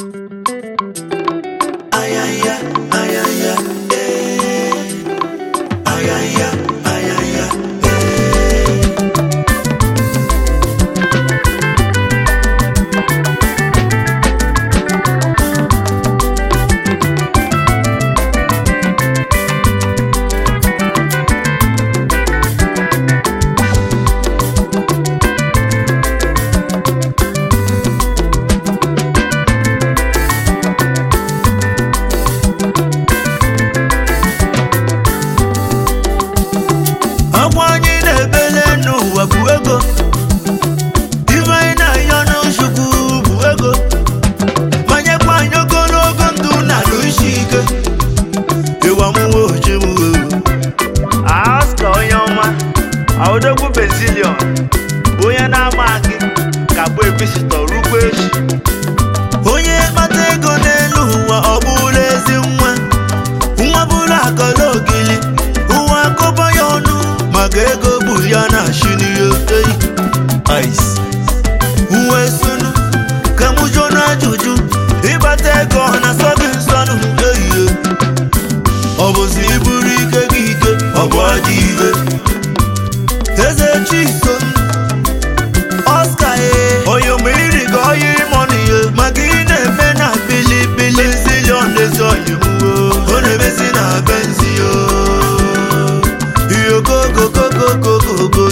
Odogwu Brazilian onye na-amagị ka bụ ekwesịtọ rugbo echi onye kpata ego n'elu ụwa ọ bụla ezi nwa bụla akọla ogili ụwa akọba ya ọnụ maka ego bụ ya na shiniyo ice uwe sunu ka mụ jụọ na ajụjụ ịkpata ego na sọgị nsọnụ ehihie ọ bụzi iburu ike gị ike ọ bụ adị ihe eze chisom Oscar oyo mmiri ga oyi money maka ị na-eme na bilibili zilion ezi oyi mwo ọ na-emezi na benzi yo iyo gogogogogogogo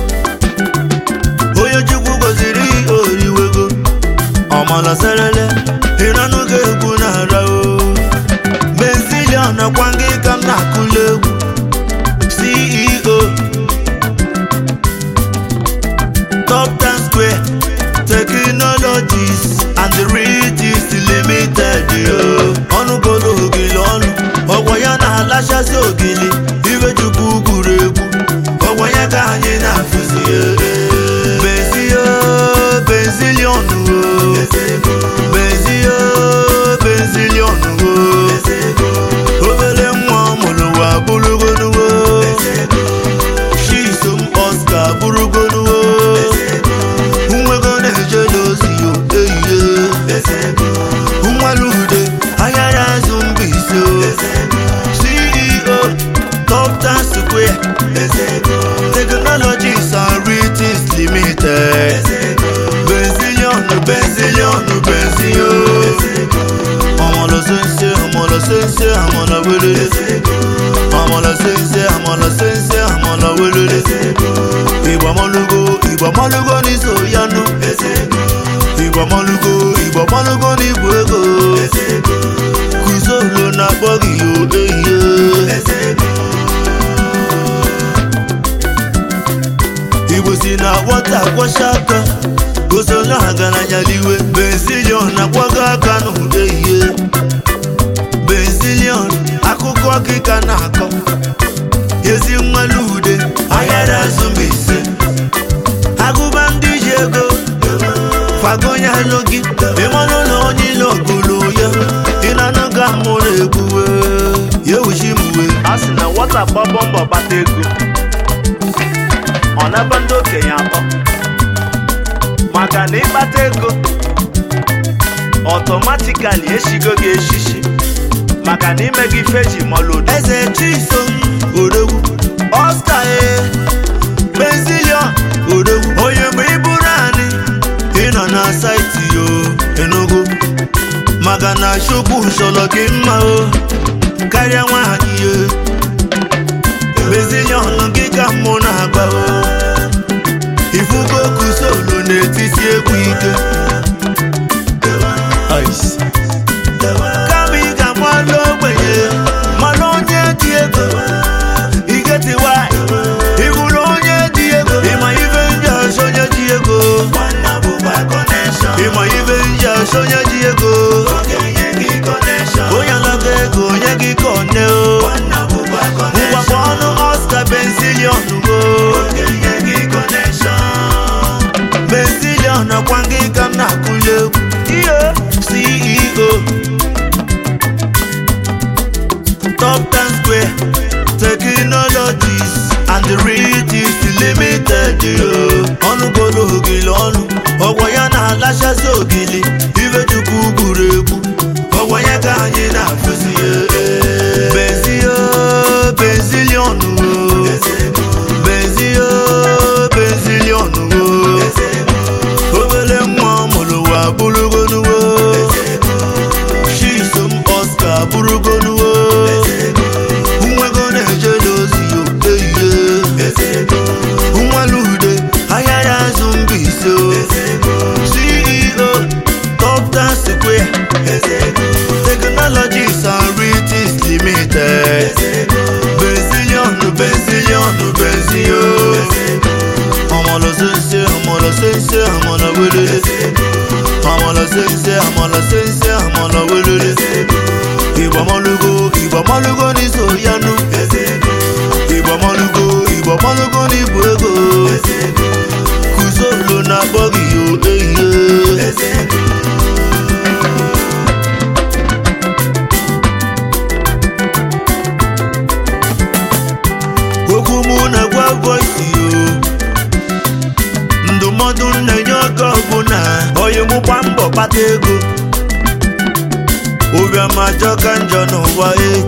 onye chukwu goziri oriwego ọmala serele ịranụ ga-egwu na-ara o benzilion akwa ngị ka m na-akụla egwu CEO Top 10 Square Technologies and the Riches Limited ọnụ golo ogili ọnụ ọgwa ya na-alachasị ogili iwe chukwu gwuru egwu ọgwa ya ka anyị na-afụzi benzio benzilion benzio benzilion obere nwa mụrụ wa bụrụgonuwo Chisom Oscar bụrụgonuwo Nwalude ayara Zumbisi CEO Top 10 Square Technologies and Riches Limited Benzilion Amala sense amala wele amala sense amala wele Igba malugo ni soyanu Igba malugo ni buego Kuzolo na bogi yo Igbo si na wata kwa shaka Kuzolo hagana nyaliwe Benzilion na kwaga kanu Benzilion akụkọ akịka na-akọ Ezi Nwalude ayara Zumbisi agụba ndị ji ego fagonya logi ịmanụ na onye ile ogolo ya ịnanụ ga mụrụ egwuwe ya uchi mwe a sị na nwata gbabọ mbọ gbata ego ọ na-ebe ndị okenye akọ maka na ịkpata ego ọtọmatikali eshigo gị eshishi maka na ime gị feji mọlụdo eze Chisom Odogwu Oscar Benzilion Odogwu onye mgbe iburu anyị ịnọ na saịtị yo Enugu maka na chukwu nsọlọ gị mma o karịa nwaanyị yo Benzilion gị ka mụ na-agba o ifugo kusolo n'etiti egwu ike ice kama ị ga-amalụ ogbenye malụ onye dị ego igetiwa ịbụrụ onye dị ego ịma ibe ndị ọzọ onye dị ego ịma ibe ndị ọzọ onye dị ego onye alaga ego onye gị kone o ngwakwa ọnụ Oscar Benzilion Benzilion akwa ngị ka m na-akụli egwu CEO Top 10 Square Technologies and the Riches Limited ọnụ golo ogili ọnụ ọgwa ya na-ala na-alachazi ogili ife chukwu gburu egwu ọgwanye ka anyị na-afụzi benzio benzilionu benzio benzilionu obele nwa mụrụ wa bụrụgonuwo Chisom Oscar bụrụgonuwo nwego na-ejele ozi eyie nwalude ahịa ya azụ Mbaise CEO Top Dance Square Technologies and Riches Limited benzilionu benzilionu benzio amala sense amala welele amala sense amala welele Igbo malugo ni soyanu Igbo malugo ni bu ego kuzolo na bogi yo okumu na gwa voice yo ndụmọdụ na-enye ọkọ bụ na onye mụkwa mbọ kpata ego ụbịama ajọ ka njọ n'ụwa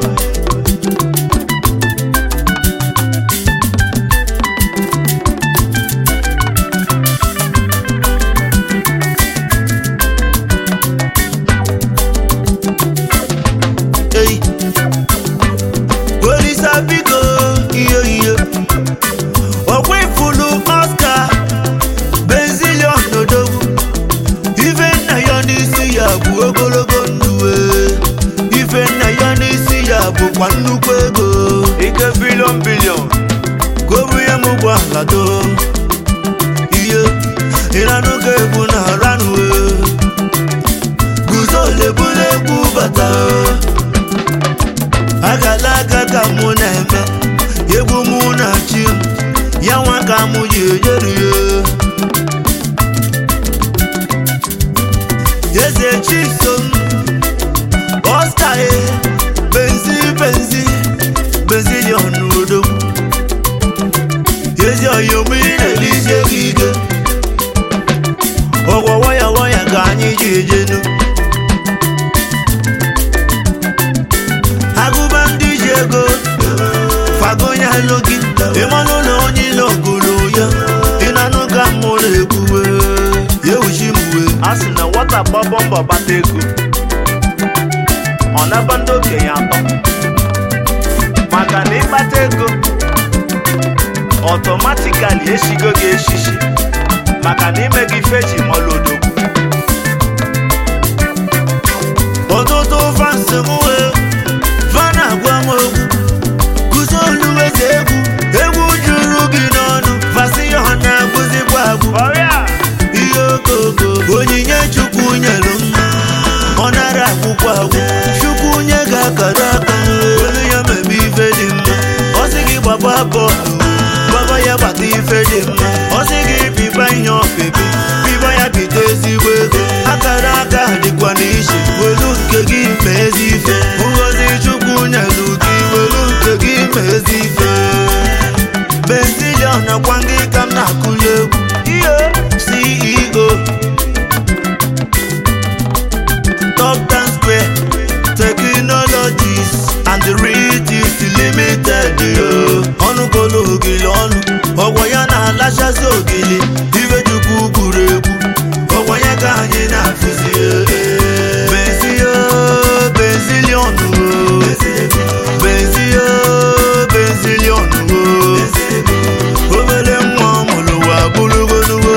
Olisa biko ihe ọkwa ifulu Oscar benzilion odogwu ife nna ya n'isi ya bụ ogologo ndụ ife nna ya n'isi ya bụkwa nnukwu ego ike bilion gobu ya mụgwọ alado ihe ịranụgo egwu na ranwe guzo lebula egwu bata agala aka ka mụ na-eme egwu mụ na chi ya nwa ka mụ ji ejeri eze Chisom Oscar benzilion odogwu ezi oyomu ị na-elije gị ike ọgwọ waya ka anyị ji ejenu agụba ndị ji ego fagonya logi ịmanụ na onye ile ogolo ya ịnanụ ka mụrụ ekwuwe yewuchimuwe a sị na nwata gbabọ mbọ kpata ego ọ naba ndị okenye atọ maka na ịkpata ego ọtọmatikali eshigo gị eshishi maka na ime gị feji mọlodogwu ọtụtụ fansị mụwe fana agwa m egwu guzo oluweze egwu juru gị n'ọnụ fasi ya ọ na-agwụzikwa agwụ ihe okoko onyinye chukwu nyelu mma ọ nara agwụkwa agwụ chukwu nye ga-akara aka olu ya mebe ife dị mma ọ sị gị gbaba bọọlụ gbaba ya gbata ife dị mma ọ sị gị biba ihe ọpịpị biba ya bite ezigbo ego akara aka dịkwa n'iche welu nke gị ma ezi ife ngozi chukwu nyelu gị welu nke gị ma ezi ife benzilion nakwa gị ka m na-akụli egwu CEO Top Dance Square Technologies and Riches Limited ọnụkolo ogili ọnụ ọgwọ ya na-alachazi ogili ife chukwu gburu egwu ọgwọ ya ka anyị na-afụzi benzio benzilion benzilion obele nwa mụrụ wa bụrụgonuwo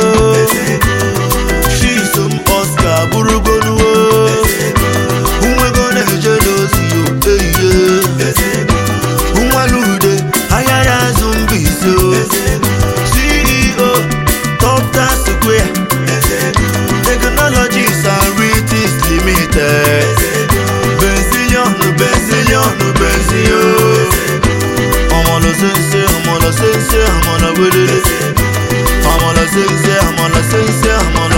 Chisom Oscar bụrụgonuwo nwego na-ejele ozi eyie nwalude ahịa ya azụ Mbaise CEO Top Dance Square Technologies and Riches Limited benzilion benzio amala sense amala welele amala sense amala